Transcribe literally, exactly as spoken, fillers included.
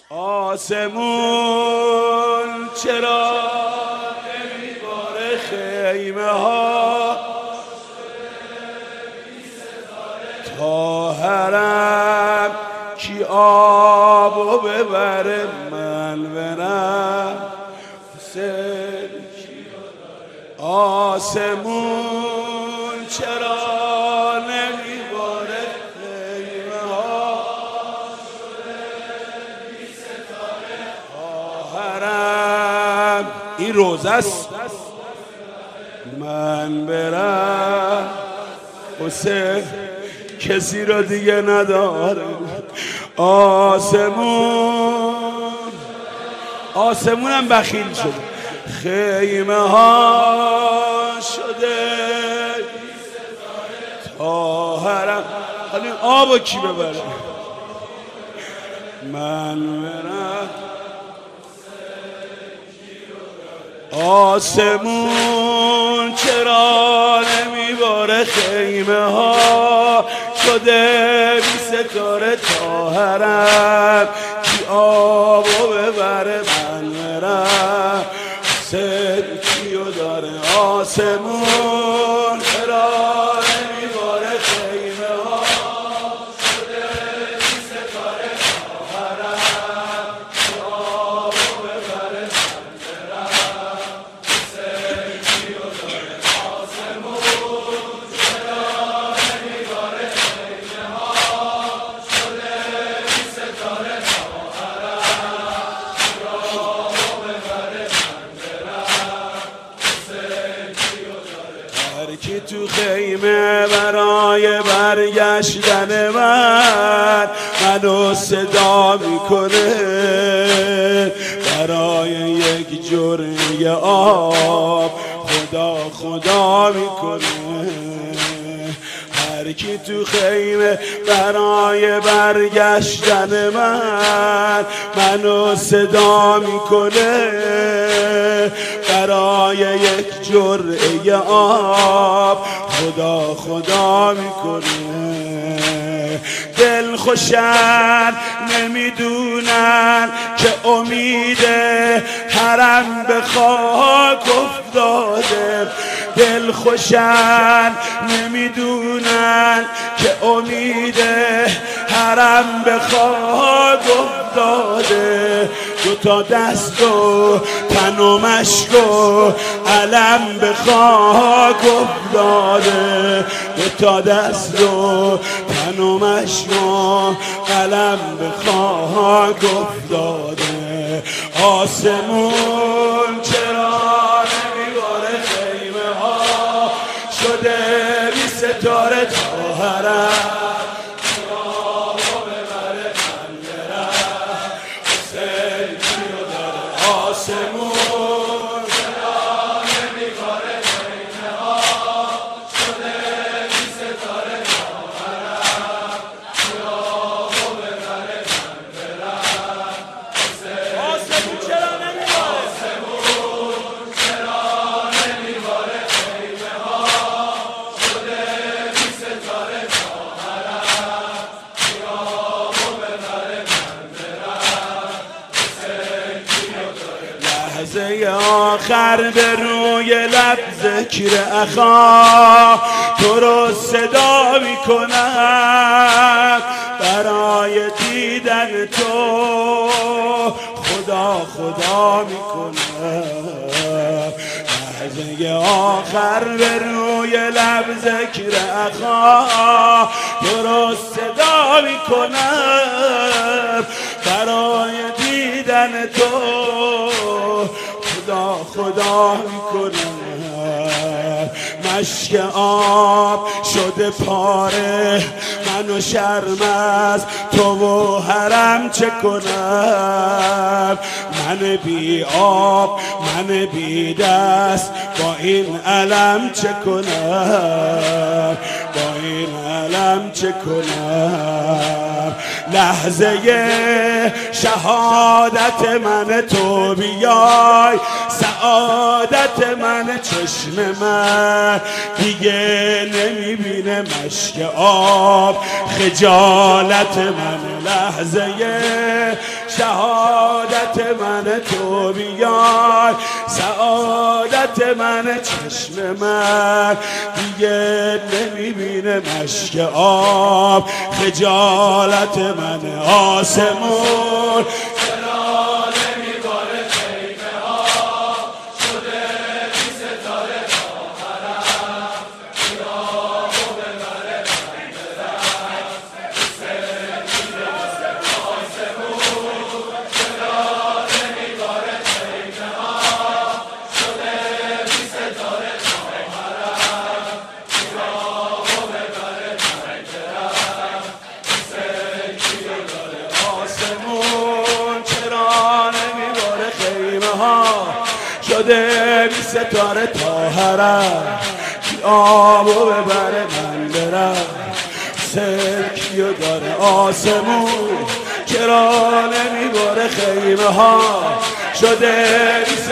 آسمون چرا نمیباره خیمه ها تا حرم کی آبو ببره من برم آسمون چرا نمیباره خیمه ها تا حرم این روزه است من برم حسین کسی را دیگه نداره آسمون آسمونم بخیل شده خیمه ها شده تا حرم حالا آبو کی ببره من برم آسمون چرا نمیباره خیمه ها شده بی ستاره تا حرم کی آبو ببره من برم سر کیو داره آسمون چرا نمیباره خیمه ها شده بی ستاره تا حرم کی آبو ببره من برم سر کیو داره آسمون چرا نمیباره خیمه ها شده بی ستاره تا حرم کی آبو ببره هر کی تو خیمه برای برگشتن من منو صدا میکنه برای یک جرعه آب خدا خدا میکنه هر کی تو خیمه برای برگشتن من منو صدا میکنه برای یک جرعه آب خدا خدا میکنه دل خوشن نمیدونن که امید حرم به خاک افتاده دل خوشن نمیدونن که امید حرم به خاک افتاده دو تا دست و تن و مشک و علم به خاک افتاده دو تا دست و تن و مشک و علم به خاک افتاده آسمون چرا نمیباره خیمه ها شده بی ستاره تا حرم آسمون چرا نمیباره خیمه ها شده بی ستاره تا حرم کی آبو ببره من برم آسمون چرا نمیباره آسمون چرا نمیباره خیمه ها شده بی ستاره تا حرم کی آبو ببره من برم لحظه آخر به روی لب ذکر اخا تو رو صدا میکنم برای دیدن تو خدا خدا میکنم لحظه آخر به روی لب ذکر اخا تو رو صدا میکنم برای دیدن تو خدا خدا میکنم مشک آب شده پاره منو شرم از تو و حرم چه کنم من بی آب من بی دست با این علم چه کنم با این علم چه کنم؟ لحظه شهادت من تو بیای، سعادت من چشم من دیگه نمیبینه مشک آب، خجالت من لحظه شهادت من تو بیای، سعادت من چشم من دیگه نمیبینه مشک آب، خجالت من آسمون شده بی ستاره تا حرم، کی آبو ببره من برم، سلکیو داره آسمون چرا نمیباره خیمه ها، شده بی